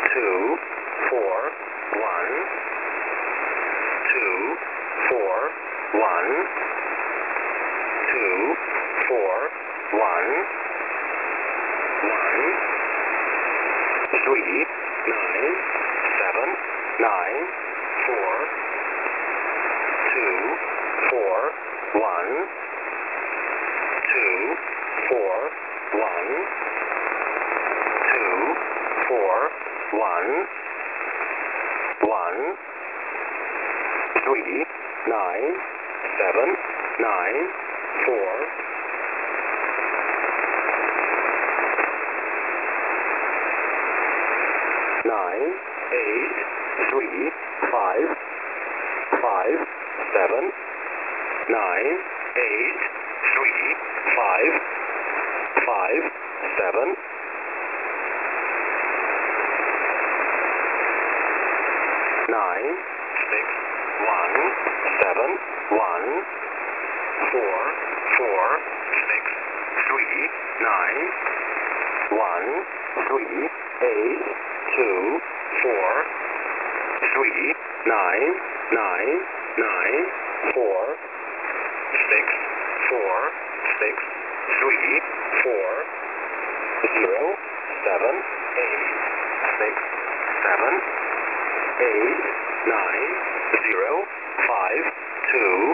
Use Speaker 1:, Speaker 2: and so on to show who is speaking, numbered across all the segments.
Speaker 1: 2, 4, 1, 2, 4, 1, 2, 4, 1, 1, 3, 9, 7, 9, 4, 2, 4, 1, 2, 4, 1, 2, 4, 1, 1, 3, 9, 7, 9, 4, 9, 8, 3, 5, 5, 7, 9, 8, 3, 5, 5, 7, 9, 6, 1, 7, 1, 4, 4, 6, 3, 9, 1, 3, 8, 2, 4, 3, 9, 9, 9, 4, 6, 4, 6, 3, 4, 0, 7, 8, 6, 7, 8, 9, 0, 5, 2,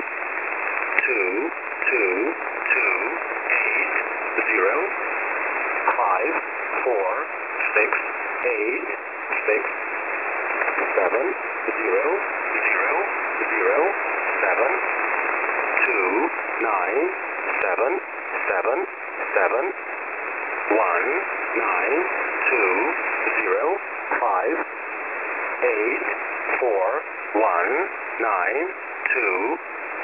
Speaker 1: 2, 2, 2, 8, 0, 5, 4, 6, 8, 6, 7, 0, 0, 0, 7, 2, 9, 7, 7, 7, 1, 9, 2, 0, 5, 8, 4, 1, 9, 2,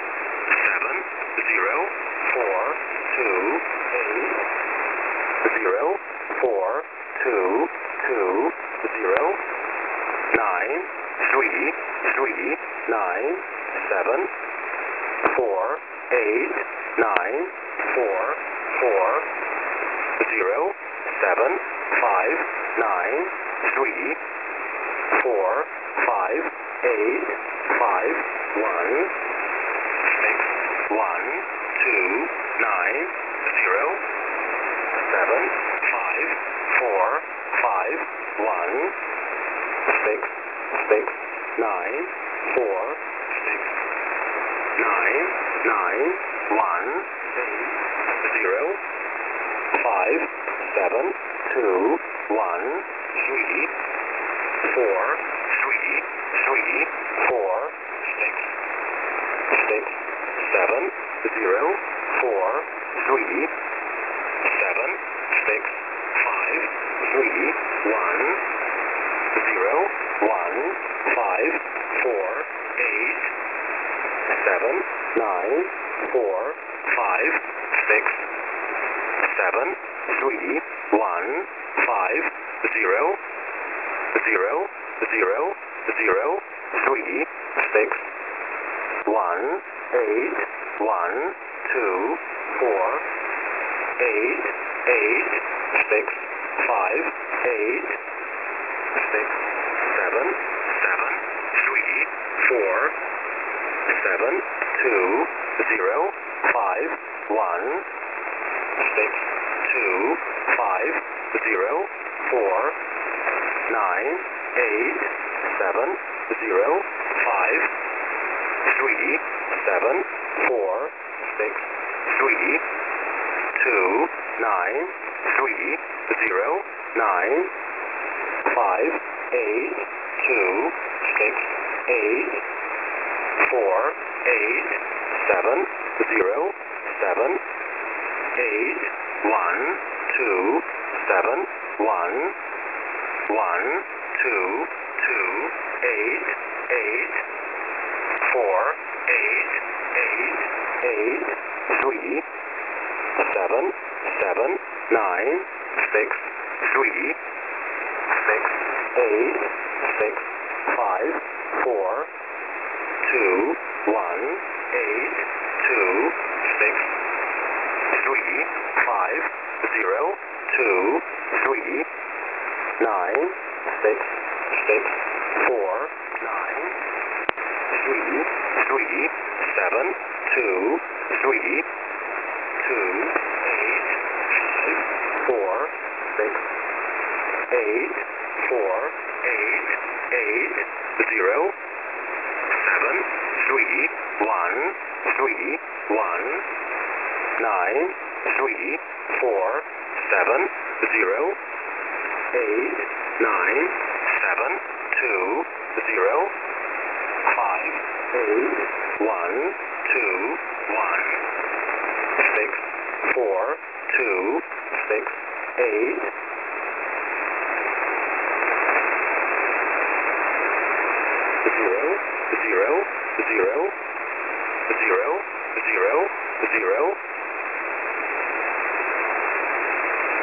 Speaker 1: 7, 0, 4, 2, 8, 0, 4, 2, 2, 0, 9, 3, 3, 9, 7, 4, 8, 9, 4, 4, 0, 7, 5, 9, 3, 4, 5, 8, 5, 1, 6, 1, 2, 9, 0, 7, 5, 4, 5, 1, 6, 6, 9, 4, 6, 9, 9, 1, 8, 0, 5, 7, 2, 1, 3, 4, 3, 3, 4, 6, 6, 7, 0, 4, 3, 7, 6, 5, 3, 1, 0, 1, 5, 4, 8, 7, 9, 4, 5, 6, 7, 3, 1, 5, 0, 0, 0, 0, 3, 6, 1, 8, 1, 2, 4, 8, 8, 6, 5, 8, 6, 7, 7, 3, 4, 7, 2, 0, 5, 1, 6, 2, 5, 0, 4, 9, 8, 7, 0, 5, 3, 7, 4, 6, 3, 2, 9, 3, 0, 9, 5, 8, 2, 6, 8, 4, 8, 7, 0, 7, 8, 1, 2, 7, 1, 1, 2, 2, 8, 8, 4, 8, 8, 8, 3, 7, 7, 9, 6, 3, 6, 8, 6, 5, 4, 2, 1, 8, 2, 6, 3, 5, 0, 2, 3, 9, 6, 6, 4, 9, 3, 3, 7, 2, 3, 2, 8, 5, 4, 6, 8, 4, 8, 8, 0, 7, 3, 1, 3, 1, 9, 3, 4, 7, 0, 8, 9, 7, 2, 0, 5, 8, 1, 2, 1, 6, 4, 2, 6, 8, 0, 0, 0, 0, 0, 0,